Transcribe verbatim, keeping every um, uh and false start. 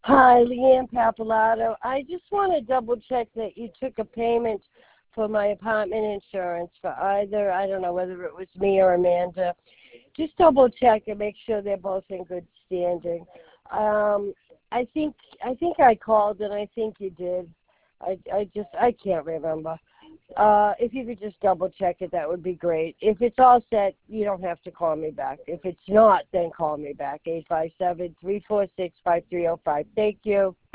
Hi, Leanne Papalato. I just want to double check that you took a payment for my apartment insurance for either, I don't know whether it was me or Amanda. Just double check and make sure they're both in good standing. Um, I think I think I called and I think you did. I, I just, I can't remember. Uh, if you could just double check it, that would be great. If it's all set, you don't have to call me back. If it's not, then call me back, eight five seven, three four six, five three zero five. Thank you.